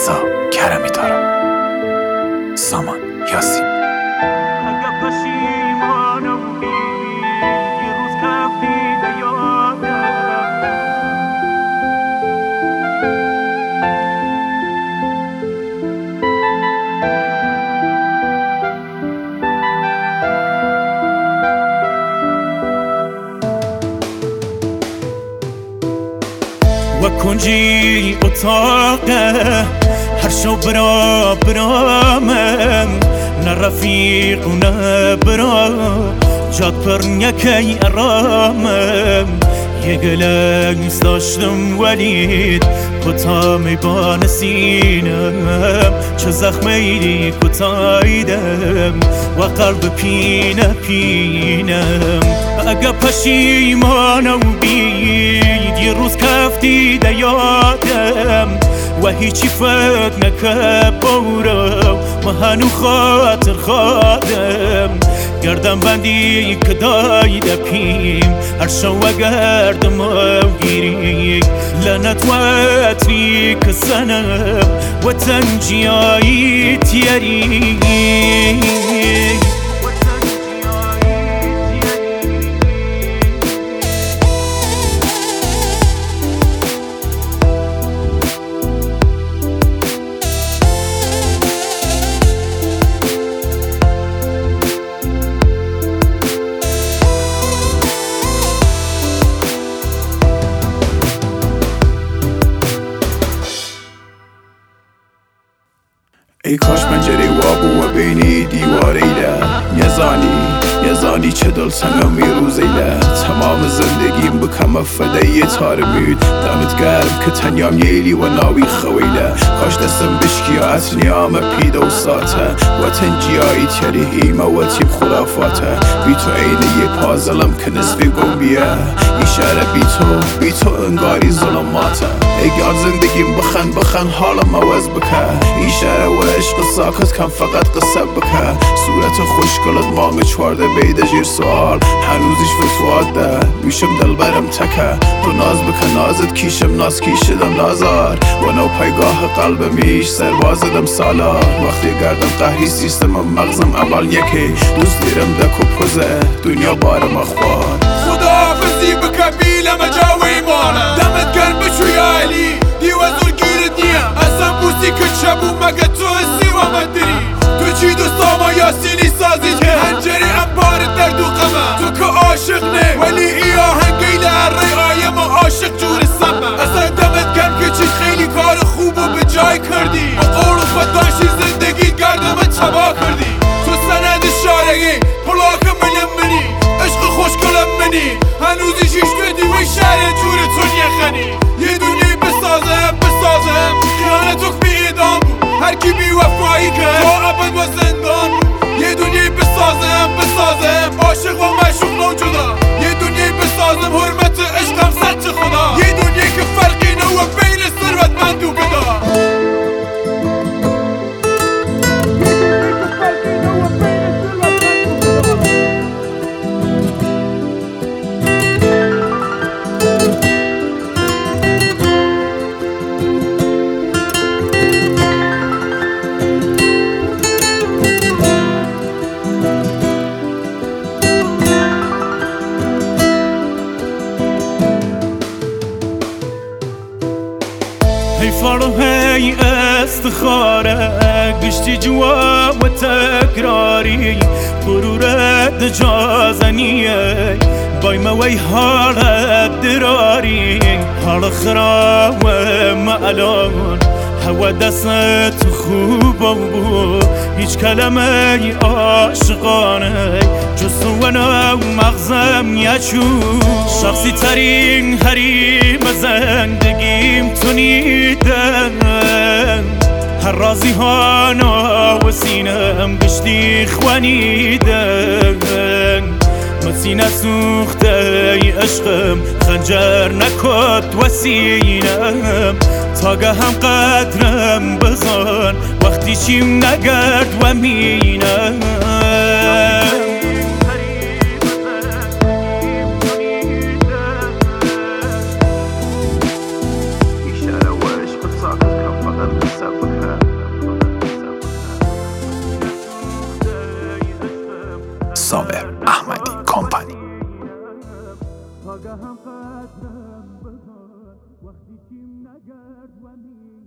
رضا کرمی دارم. سامان یاسین. اگه پشیمانم بی یه روز کفیده یادم و کنجی اتاقه هر شو برامم نه رفیق و نه برا جاد پر نکی ارامم یه گلنس داشتم ولید کتا میبان سینم چه زخمی کتایدم و قلب پینم اگه پشیمانم بید یه روز کفتی یادم و هیچی فکر نکه بورم ما هنو خاطر خادم گردم بندی که دایده پیم هر شو گردم و گیری لنت و اتری که سنم و تنجیایی تیری ای کاش پنجره وابو و بینی دیواریله یزانی چه دل سنگم روزیله تمام زندگیم بکم فدای تارمید دمت گرم که تنیام ییلی و ناوی خویله کاش دستم بشکیات نیام پید و ساته و تنجیایی تیری هیمه و تیب خرافاته بی تو عینه یه پازلم که نصفی گمبیه ایشاره بی تو انگاری ظلماته ای گار زندگیم بخن حالم عوض بکه ایشاره و عشق ساکت کم فقط قصه بکه صورت خوشگلت مانگ چوارده بیده جیر سوال هنوزیش فتوات ده میشم دل برم تکه تو ناز بکن نازت کیشم ناز کیشدم نازار و نو پایگاه قلب میش سربازدم سالار وقتی گردم قهری سیستمم مغزم اول یکی دوست دیرم دکو پوزه دنیا بارم اخبار خداحافظی بکن بیلم جاوی مانه دمت گرم بشو یا علی دیوه زور گیرت نیم اصلا بوسی که شبو مگه تو هستی و من دری تو چی دوستاما یاسینی سازی که هنجری امپارت در دو قمه تو که عاشق نه ولی ای آهنگی در ری آیه ما عاشق جور سمه اصلا دمت گرم که چی خیلی کار خوب و به جای کردی با قول و خودداشتی زندگی گردم تبا کردی تو سند شارگی پلاک منی عشق خوشگلم منی هنوزی شیش بدی و شهر جور تو نیخنی یه دنیای بسازم خیانتوک بی ادام بود هر کی بی وفایی کرد تا ابد و زندان یه دنیای بسازم عاشق و معشوق نو جدا یه دنیای بسازم حرمت عشقم سچ خدا یه دنیای که فرقی نو بین ثروتمند و گدا هی فارو هی استخاره گشتی جوا و تکراری غرورت جازنیه بای موی حالت دراری حال خراب و معلان هوا دست خوب بود هیچ کلمه عاشقانه جز تو و نو مغزم یچو شخصی ترین حریم زندگیم تو نیدن هر رازی ها و سینم گشتی خوانیدن مسینه سوخته ای عشقم خنجر نکد و سینم تاگه هم قدرم بزن وقتی چیم نگرد و مینم ایشاره و عشق ساکت کم فقط قصه بکن صابر احمدی کمپانی. آگاهم قدرم بذار وقتی چیم نگرد و می